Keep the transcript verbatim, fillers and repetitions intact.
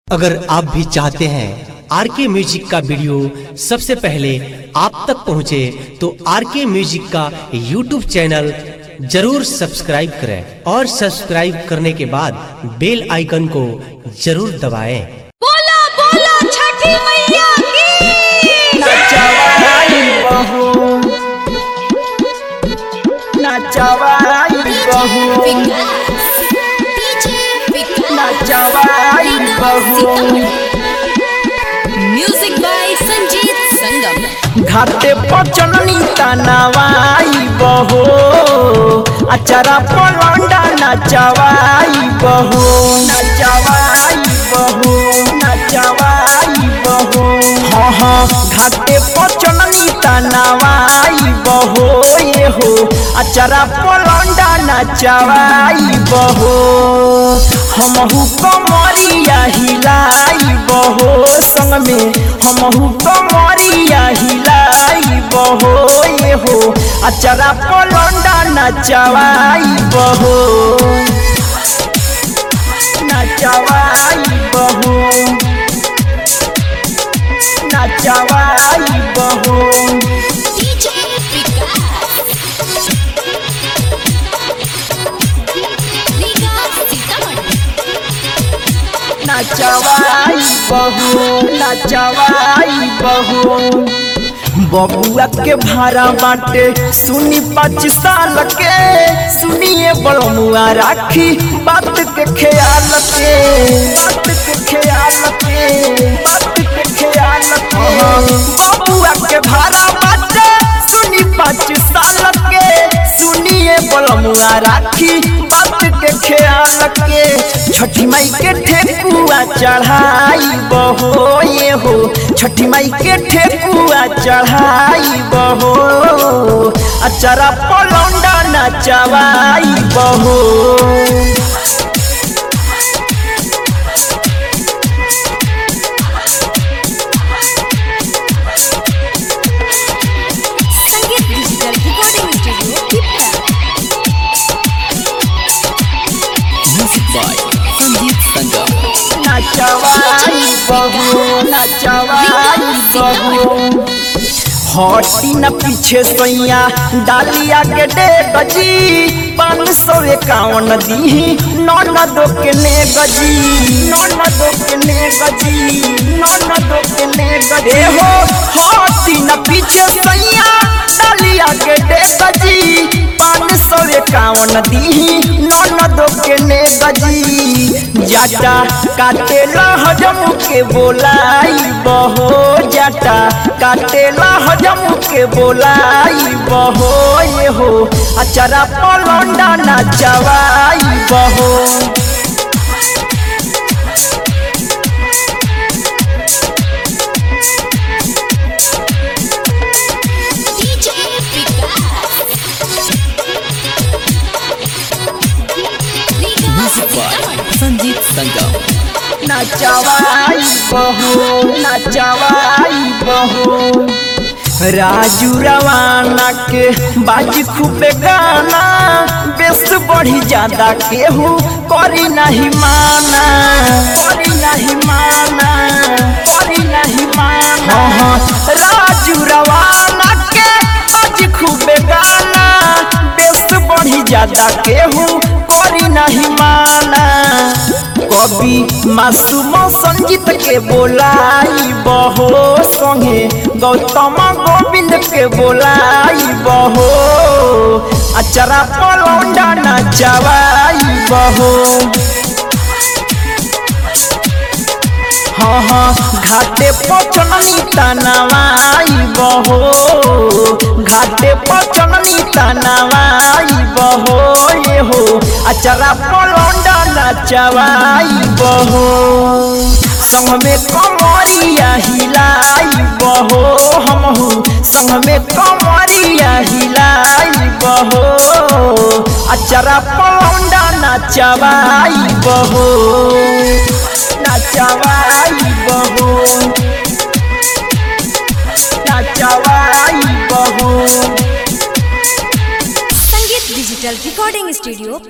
अगर आप भी चाहते हैं आर के म्यूजिक का वीडियो सबसे पहले आप तक पहुंचे तो आर के म्यूजिक का यूट्यूब चैनल जरूर सब्सक्राइब करें और सब्सक्राइब करने के बाद बेल आइकन को जरूर दबाएं। बोला बोला छठी मैया की नचवाई बहू नचवाई बहू नचवाई बहू म्यूजिक बाय संजीत संगम। घाटे पर चलनी तनवाई बहू अचरा पलंडा नचवाई बहू नचवाई बहू नचवाई बहू हाँ हाँ घाटे पर चलनी तनवाई बहू ये हो अचरा पलंडा नचवाई बहू हमहू कमरिया हिलाई बहो संग में हमहू कमरिया हिलाई बहो ये हो अचरा पलंडा नचवाई बहो नचवाई बहो नचवाई बहो नचवाई बहू नचवाई बहू बबुआ के भाड़ा बाटे सुनी पाँच साल के सुनिए बड़मुआ राखी बात के ख्याल के बात के ख्याल के बात के ख्याल के बबुआ के भाड़ा बाटे सुनी पाँच साल के सुनिए बड़मुआ राखी बात के ख्याल के छठी माई के ठेकुआ चढ़ाई बहो ये हो छठी माई के ठेकुआ चढ़ाई बहो अचरा पलौंडा नचवाई बहो Sangeet digital recording studio music by Sanjeet Sangam. नचवाई बहू नचवाई बहू हटी न पीछे सैया डालिया के डे गजी पाँच सौ इक्यावन दी नौन दो के ने गजी नौन दो के ने गजी नौन दो के ने गजी हो हटी न पीछे सैया डालिया के डे गजी पाँच सौ इक्यावन दी नौन दो के ने गजी जाटा काटेला हजम के बोलाई बहो जाटा काटेला हजम के बोलाई बहो ये हो अचरा पलंडा नचवाई बहो म्यूजिक बाय संजीत संगम। नचवाई बहू नचवाई बहू राजू रवाना के बाजी खूबे गाना बेस बढ़ी ज्यादा केहू करी नहीं माना करी नहीं माना करी नहीं माना हाँ राजू रवाना के बाजी खूबे गाना बेस बढ़ी ज्यादा केहू करी नहीं माना कवि मासूम संगीत के बोलाई बहो संगे गौतम गोविंद के बोलाई बहो अचरा पलौंडा नचवाई बहो हाँ हाँ घाटे पचनी तनवाई बहो घाटे पचनी तनवाई बहो ये हो अचरा पलौंडा नचवाई बहो संग में कमरिया हिलाई बहो हमहू संग में कमरिया हिलाई बहो अचरा पलौंडा नचवाई बहो नचवाई बहू नचवाई बहू संगीत डिजिटल रिकॉर्डिंग स्टूडियो